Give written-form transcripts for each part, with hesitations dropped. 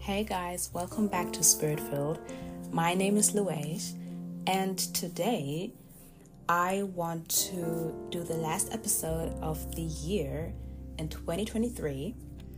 Hey guys, welcome back to Spiritfield. My name is Louise, and today I want to do the last episode of the year in 2023,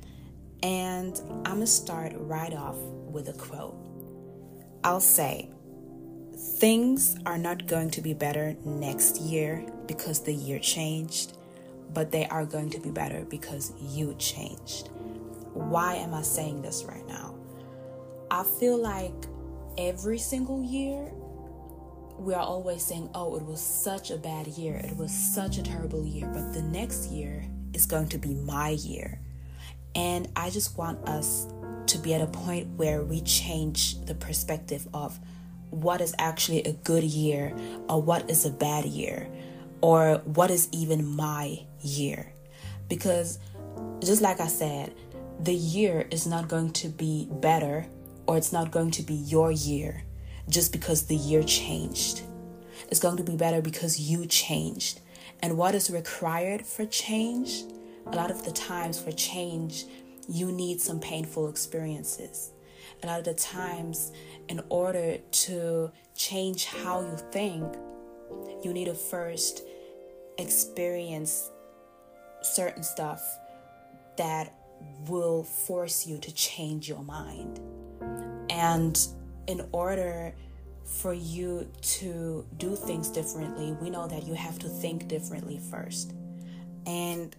and I'm going to start right off with a quote. I'll say, things are not going to be better next year because the year changed, but they are going to be better because you changed. Why am I saying this right now? I feel like every single year, we are always saying, oh, it was such a bad year. It was such a terrible year. But the next year is going to be my year. And I just want us to be at a point where we change the perspective of what is actually a good year or what is a bad year or what is even my year. Because just like I said, the year is not going to be better or it's not going to be your year just because the year changed. It's going to be better because you changed. And what is required for change? A lot of the times for change, you need some painful experiences. A lot of the times, in order to change how you think, you need to first experience certain stuff that will force you to change your mind. And in order for you to do things differently, we know that you have to think differently first. And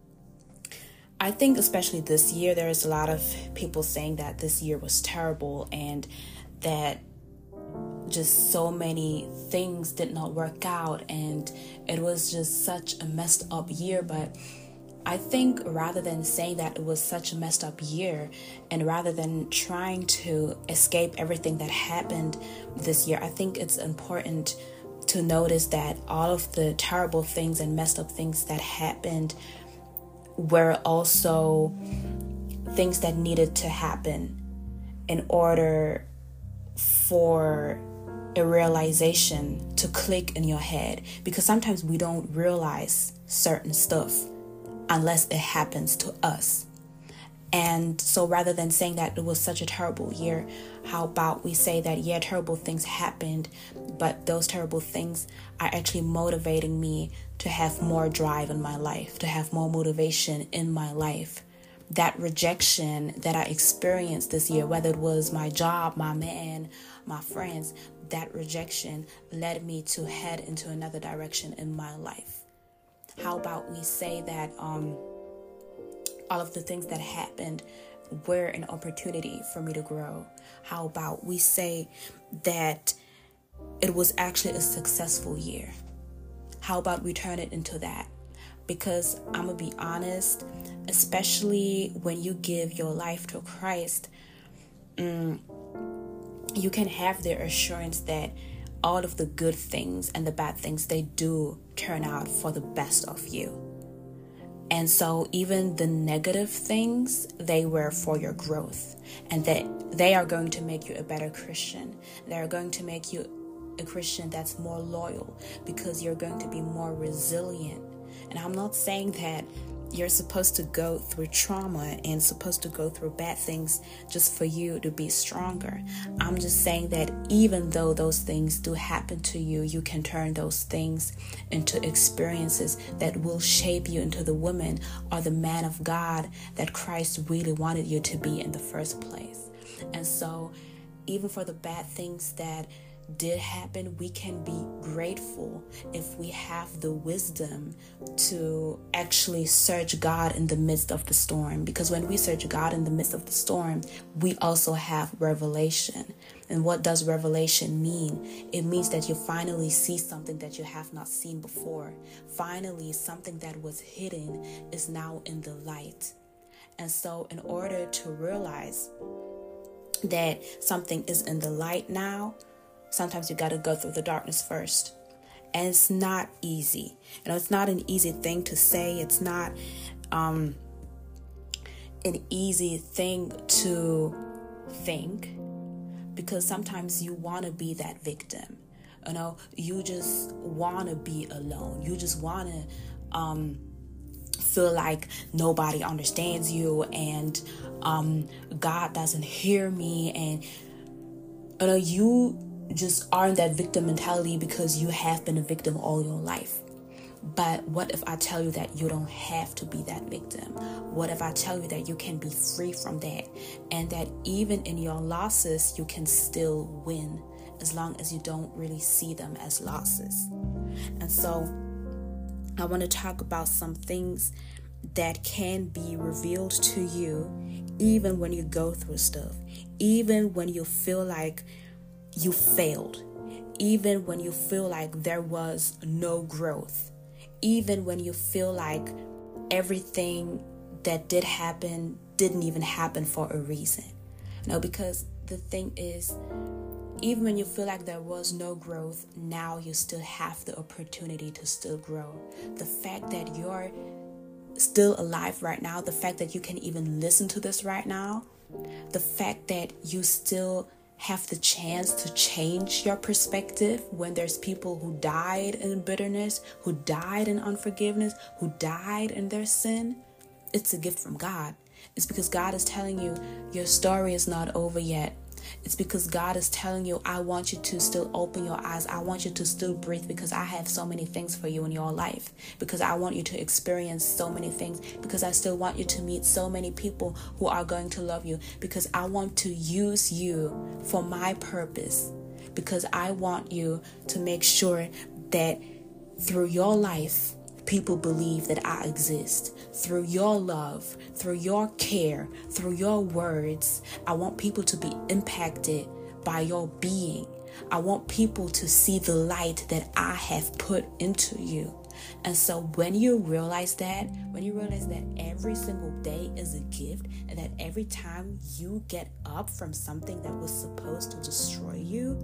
I think especially this year, there is a lot of people saying that this year was terrible and that just so many things did not work out and it was just such a messed up year. But I think rather than saying that it was such a messed up year and rather than trying to escape everything that happened this year, I think it's important to notice that all of the terrible things and messed up things that happened were also things that needed to happen in order for a realization to click in your head. Because sometimes we don't realize certain stuff unless it happens to us. And so rather than saying that it was such a terrible year, how about we say that, yeah, terrible things happened, but those terrible things are actually motivating me to have more drive in my life, to have more motivation in my life. That rejection that I experienced this year, whether it was my job, my man, my friends, that rejection led me to head into another direction in my life. How about we say that all of the things that happened were an opportunity for me to grow? How about we say that it was actually a successful year? How about we turn it into that? Because I'm going to be honest, especially when you give your life to Christ, you can have the assurance that all of the good things and the bad things, they do turn out for the best of you. And so even the negative things, they were for your growth, and that they are going to make you a better Christian. They are going to make you a Christian that's more loyal because you're going to be more resilient. And I'm not saying that you're supposed to go through trauma and supposed to go through bad things just for you to be stronger. I'm just saying that even though those things do happen to you, you can turn those things into experiences that will shape you into the woman or the man of God that Christ really wanted you to be in the first place. And so even for the bad things that did happen, we can be grateful if we have the wisdom to actually search God in the midst of the storm. Because when we search God in the midst of the storm, we also have revelation. And what does revelation mean? It means that you finally see something that you have not seen before. Finally, something that was hidden is now in the light. And so in order to realize that something is in the light now, sometimes you got to go through the darkness first. And it's not easy. It's not an easy thing to say. It's not an easy thing to think, because sometimes you want to be that victim. You just want to be alone. You just want to feel like nobody understands you, and God doesn't hear me, and you just are in that victim mentality because you have been a victim all your life. But what if I tell you that you don't have to be that victim? What if I tell you that you can be free from that, and that even in your losses, you can still win, as long as you don't really see them as losses? And so I want to talk about some things that can be revealed to you even when you go through stuff, even when you feel like you failed, even when you feel like there was no growth, even when you feel like everything that did happen didn't even happen for a reason. No, because the thing is, even when you feel like there was no growth, now you still have the opportunity to still grow. The fact that you're still alive right now, the fact that you can even listen to this right now, the fact that you still have the chance to change your perspective when there's people who died in bitterness, who died in unforgiveness, who died in their sin, it's a gift from God. It's because God is telling you your story is not over yet. It's because God is telling you, I want you to still open your eyes. I want you to still breathe, because I have so many things for you in your life. Because I want you to experience so many things. Because I still want you to meet so many people who are going to love you. Because I want to use you for my purpose. Because I want you to make sure that through your life, people believe that I exist. Through your love, through your care, through your words, I want people to be impacted by your being. I want people to see the light that I have put into you. And so when you realize that every single day is a gift, and that every time you get up from something that was supposed to destroy you,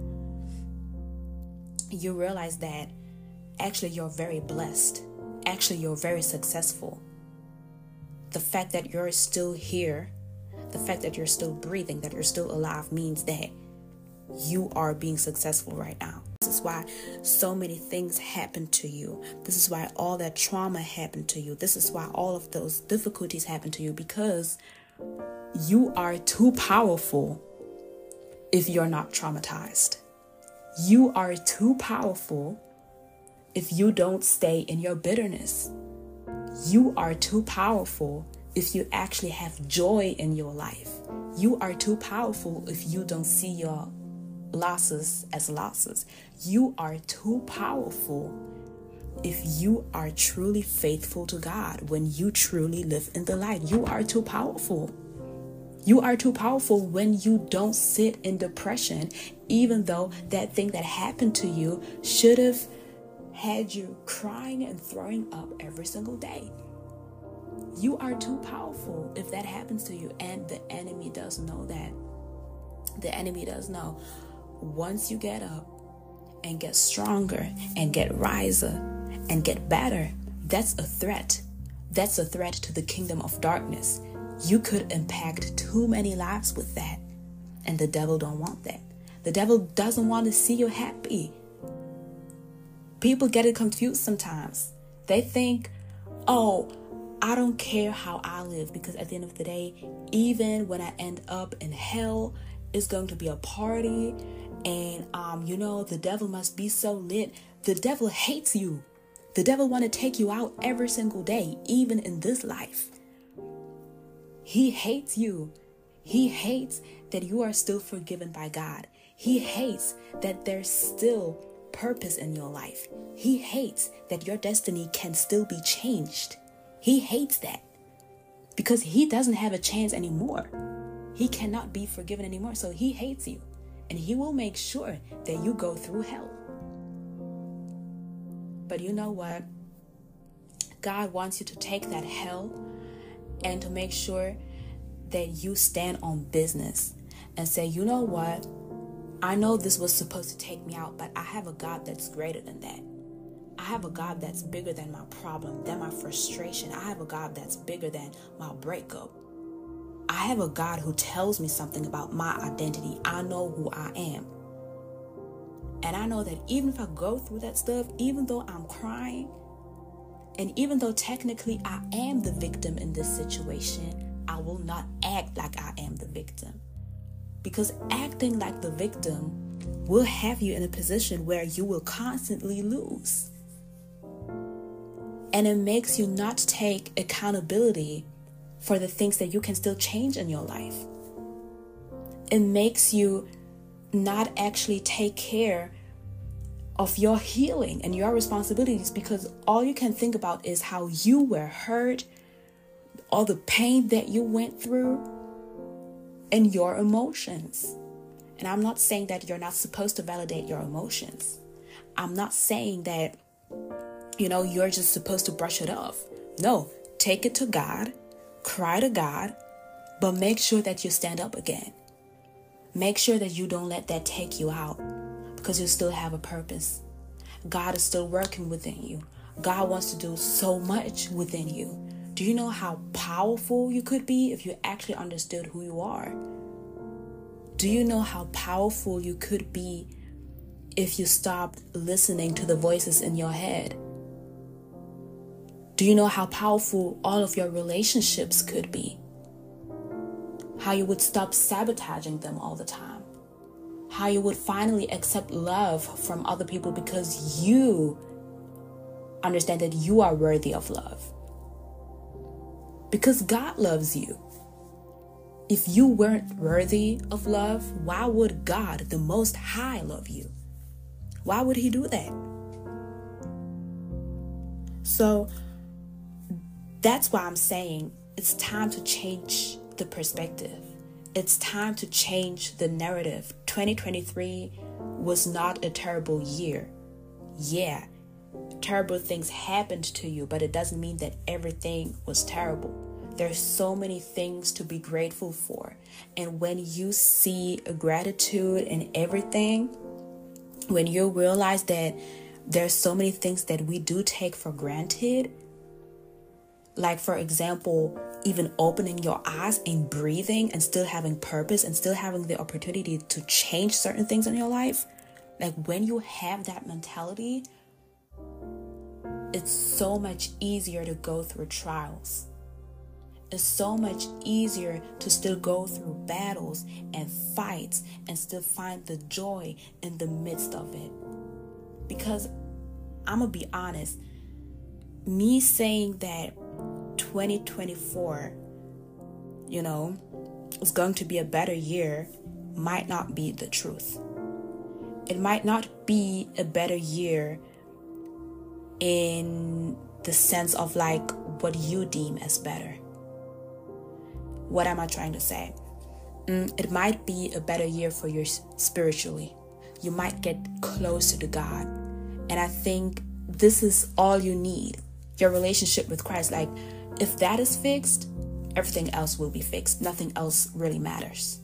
you realize that actually you're very blessed. Actually, you're very successful. The fact that you're still here, the fact that you're still breathing, that you're still alive, means that you are being successful right now. This is why so many things happen to you. This is why all that trauma happened to you. This is why all of those difficulties happen to you, because you are too powerful if you're not traumatized. You are too powerful if you don't stay in your bitterness. You are too powerful if you actually have joy in your life. You are too powerful if you don't see your losses as losses. You are too powerful if you are truly faithful to God, when you truly live in the light. You are too powerful. You are too powerful when you don't sit in depression, even though that thing that happened to you should have had you crying and throwing up every single day. You are too powerful if that happens to you. And the enemy does know that. The enemy does know. Once you get up and get stronger and get riser and get better, that's a threat. That's a threat to the kingdom of darkness. You could impact too many lives with that. And the devil don't want that. The devil doesn't want to see you happy. People get it confused sometimes. They think, oh, I don't care how I live, because at the end of the day, even when I end up in hell, it's going to be a party. And, the devil must be so lit. The devil hates you. The devil want to take you out every single day, even in this life. He hates you. He hates that you are still forgiven by God. He hates that there's still purpose in your life. He hates that your destiny can still be changed. He hates that because he doesn't have a chance anymore. He cannot be forgiven anymore. So he hates you, and he will make sure that you go through hell. But you know what? God wants you to take that hell and to make sure that you stand on business and say, you know what? I know this was supposed to take me out, but I have a God that's greater than that. I have a God that's bigger than my problem, than my frustration. I have a God that's bigger than my breakup. I have a God who tells me something about my identity. I know who I am. And I know that even if I go through that stuff, even though I'm crying, And even though technically I am the victim in this situation, I will not act like I am the victim. Because acting like the victim will have you in a position where you will constantly lose. And it makes you not take accountability for the things that you can still change in your life. It makes you not actually take care of your healing and your responsibilities, because all you can think about is how you were hurt, all the pain that you went through, and your emotions. And I'm not saying that you're not supposed to validate your emotions. I'm not saying that, you're just supposed to brush it off. No, take it to God, cry to God, but make sure that you stand up again. Make sure that you don't let that take you out, because you still have a purpose. God is still working within you. God wants to do so much within you. Do you know how powerful you could be if you actually understood who you are? Do you know how powerful you could be if you stopped listening to the voices in your head? Do you know how powerful all of your relationships could be? How you would stop sabotaging them all the time? How you would finally accept love from other people because you understand that you are worthy of love? Because God loves you. If you weren't worthy of love, why would God, the Most High, love you? Why would He do that? So that's why I'm saying it's time to change the perspective. It's time to change the narrative. 2023 was not a terrible year. Yeah, terrible things happened to you, but it doesn't mean that everything was terrible. There's so many things to be grateful for. And when you see a gratitude in everything, when you realize that there's so many things that we do take for granted, like, for example, even opening your eyes and breathing and still having purpose and still having the opportunity to change certain things in your life. Like, when you have that mentality, it's so much easier to go through trials. It's so much easier to still go through battles and fights and still find the joy in the midst of it. Because I'm going to be honest, me saying that 2024, is going to be a better year might not be the truth. It might not be a better year in the sense of like what you deem as better. What am I trying to say? It might be a better year for you spiritually. You might get closer to God. And I think this is all you need. Your relationship with Christ. Like, if that is fixed, everything else will be fixed. Nothing else really matters.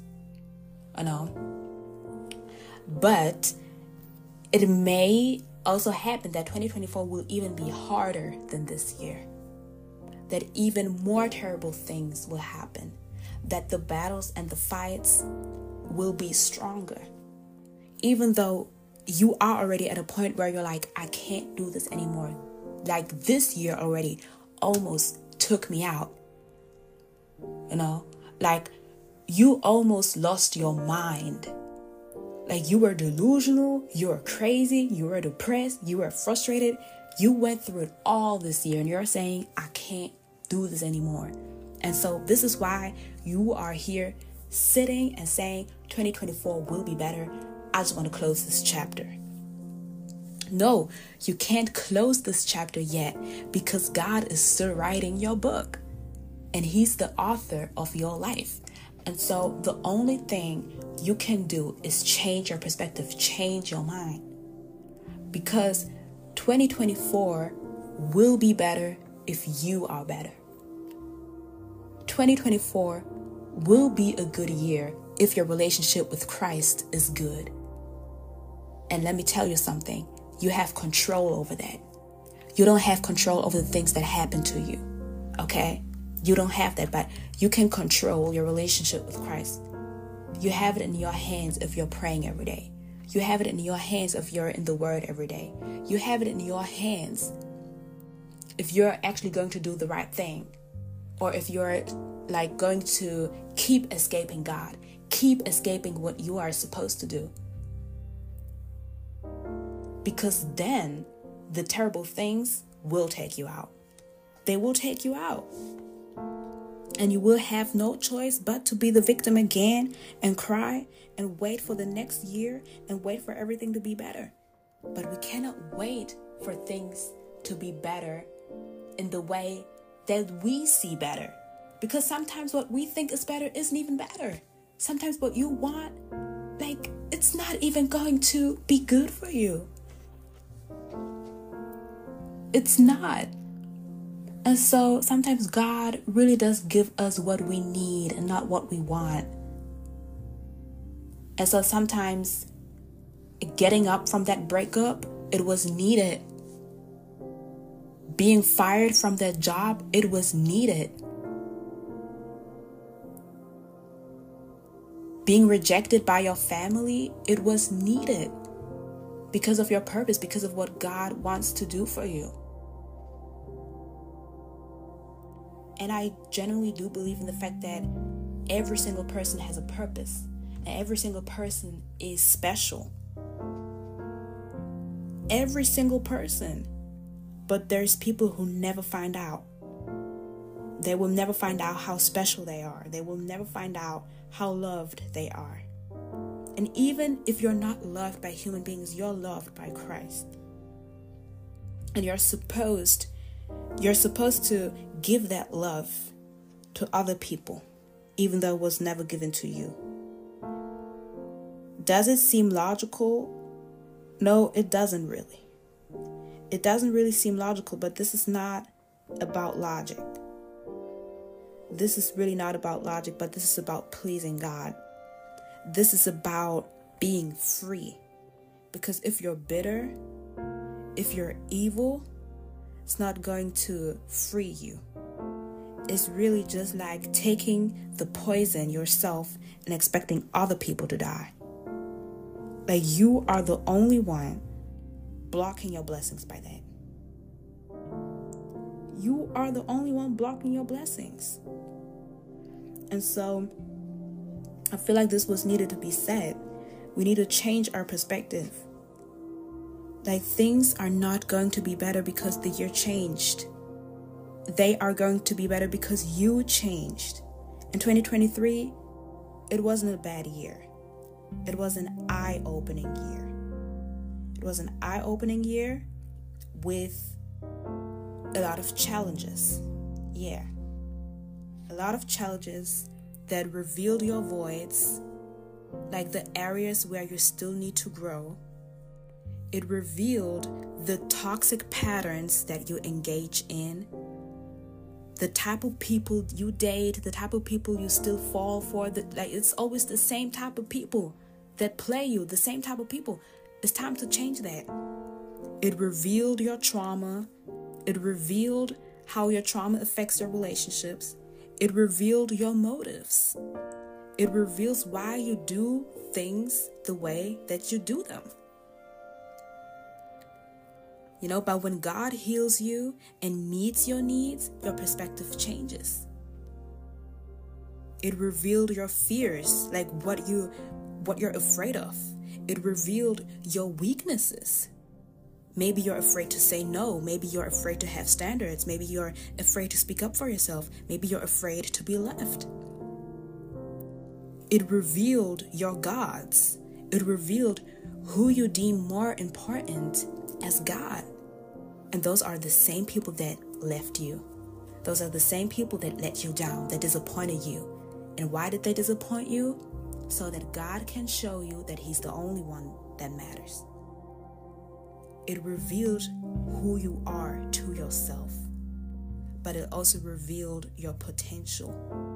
But it may also happen that 2024 will even be harder than this year. That even more terrible things will happen. That the battles and the fights will be stronger. Even though you are already at a point where you're like, I can't do this anymore. Like, this year already almost took me out. Like, you almost lost your mind. Like, you were delusional, you were crazy, you were depressed, you were frustrated. You went through it all this year and you're saying, I can't do this anymore. And so this is why you are here sitting and saying 2024 will be better. I just want to close this chapter. No, you can't close this chapter yet, because God is still writing your book and He's the author of your life. And so the only thing you can do is change your perspective, change your mind, because 2024 will be better if you are better. 2024 will be a good year if your relationship with Christ is good. And let me tell you something. You have control over that. You don't have control over the things that happen to you. Okay? You don't have that, but you can control your relationship with Christ. You have it in your hands if you're praying every day. You have it in your hands if you're in the Word every day. You have it in your hands if you're actually going to do the right thing, or if you're like going to keep escaping God, keep escaping what you are supposed to do. Because then the terrible things will take you out. They will take you out. And you will have no choice but to be the victim again and cry and wait for the next year and wait for everything to be better. But we cannot wait for things to be better in the way that we see better. Because sometimes what we think is better isn't even better. Sometimes what you want, like, it's not even going to be good for you. It's not. And so sometimes God really does give us what we need and not what we want. And so sometimes getting up from that breakup, it was needed. Being fired from that job, it was needed. Being rejected by your family, it was needed. Because of your purpose, because of what God wants to do for you. And I genuinely do believe in the fact that every single person has a purpose. And every single person is special. Every single person. But there's people who never find out. They will never find out how special they are. They will never find out how loved they are. And even if you're not loved by human beings, you're loved by Christ. And you're supposed to give that love to other people, even though it was never given to you. Does it seem logical? No, it doesn't really. It doesn't really seem logical, but this is not about logic. This is really not about logic, but this is about pleasing God. This is about being free. Because if you're bitter, if you're evil, it's not going to free you. It's really just like taking the poison yourself and expecting other people to die. Like you are the only one blocking your blessings by that. You are the only one blocking your blessings. And so I feel like this was needed to be said. We need to change our perspective. Like things are not going to be better because the year changed. They are going to be better because you changed. In 2023, it wasn't a bad year. It was an eye-opening year. It was an eye-opening year with a lot of challenges. Yeah. A lot of challenges that revealed your voids, like the areas where you still need to grow. It revealed the toxic patterns that you engage in, the type of people you date, the type of people you still fall for. It's always the same type of people that play you, the same type of people. It's time to change that. It revealed your trauma. It revealed how your trauma affects your relationships. It revealed your motives. It reveals why you do things the way that you do them. But when God heals you and meets your needs, your perspective changes. It revealed your fears, like what you're afraid of. It revealed your weaknesses. Maybe you're afraid to say no. Maybe you're afraid to have standards. Maybe you're afraid to speak up for yourself. Maybe you're afraid to be left. It revealed your gods. It revealed who you deem more important as God. And those are the same people that left you. Those are the same people that let you down, that disappointed you. And why did they disappoint you? So that God can show you that He's the only one that matters. It revealed who you are to yourself, but it also revealed your potential.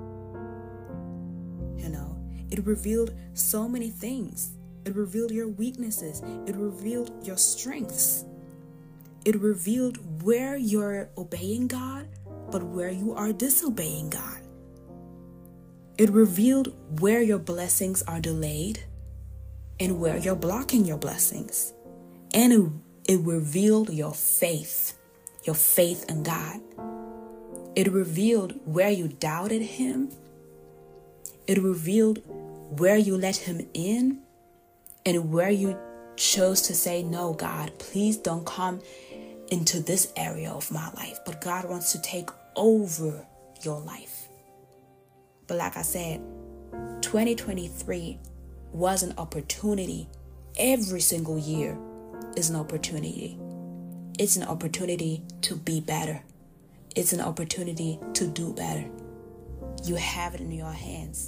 It revealed so many things. It revealed your weaknesses. It revealed your strengths. It revealed where you're obeying God, but where you are disobeying God. It revealed where your blessings are delayed and where you're blocking your blessings. And it revealed your faith. your faith in God. It revealed where you doubted him. It revealed where you let him in and where you chose to say, no, God, please don't come into this area of my life. But God wants to take over your life. But like I said, 2023 was an opportunity. Every single year is an opportunity. It's an opportunity to be better. It's an opportunity to do better. You have it in your hands.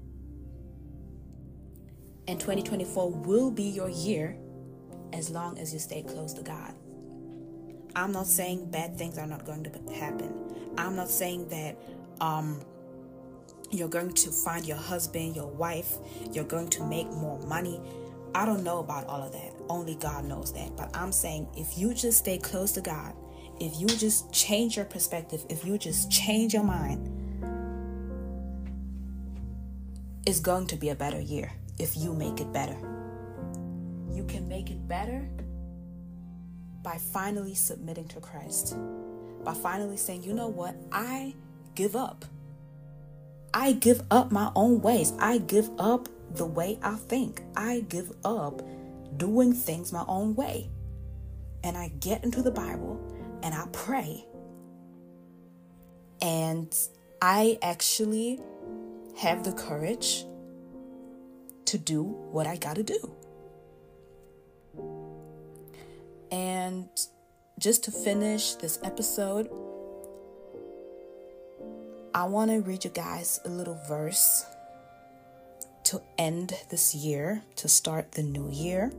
And 2024 will be your year as long as you stay close to God. I'm not saying bad things are not going to happen. I'm not saying that you're going to find your husband, your wife, you're going to make more money. I don't know about all of that. Only God knows that. But I'm saying if you just stay close to God, if you just change your perspective, if you just change your mind, it's going to be a better year if you make it better. You can make it better by finally submitting to Christ. By finally saying, you know what? I give up. I give up my own ways. I give up the way I think. I give up doing things my own way. And I get into the Bible and I pray. And I actually have the courage to do what I gotta do. And just to finish this episode, I want to read you guys a little verse to end this year, to start the new year.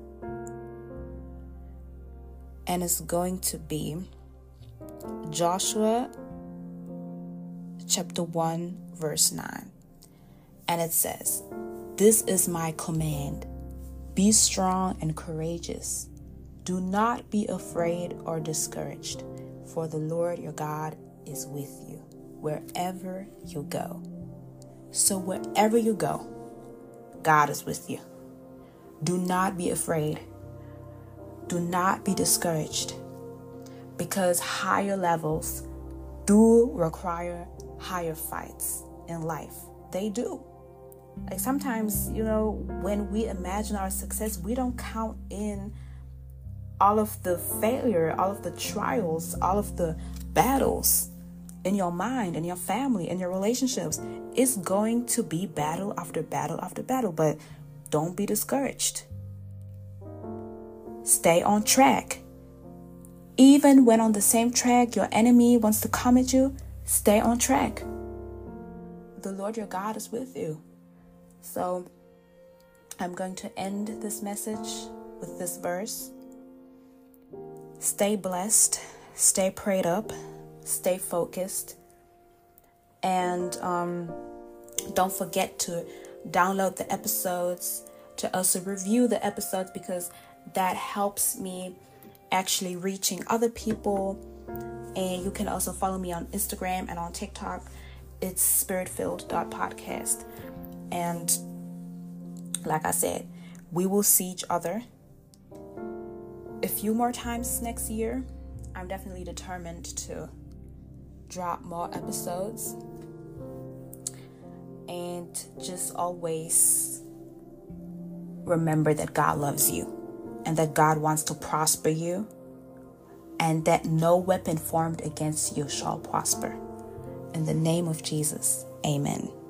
And it's going to be Joshua chapter 1, verse 9. And it says, "This is my command. Be strong and courageous. Do not be afraid or discouraged, for the Lord your God is with you wherever you go." So wherever you go, God is with you. Do not be afraid. Do not be discouraged, because higher levels do require higher fights in life. They do. Like sometimes, when we imagine our success, we don't count in all of the failure, all of the trials, all of the battles in your mind, in your family, in your relationships. It's going to be battle after battle after battle, but don't be discouraged. Stay on track. Even when on the same track your enemy wants to come at you, stay on track. The Lord your God is with you. So I'm going to end this message with this verse. Stay blessed, stay prayed up, stay focused, and don't forget to download the episodes, to also review the episodes, because that helps me actually reaching other people. And you can also follow me on Instagram and on TikTok. It's spiritfilled.podcast. And like I said, we will see each other a few more times next year. I'm definitely determined to drop more episodes. And just always remember that God loves you and that God wants to prosper you, and that no weapon formed against you shall prosper. In the name of Jesus, amen.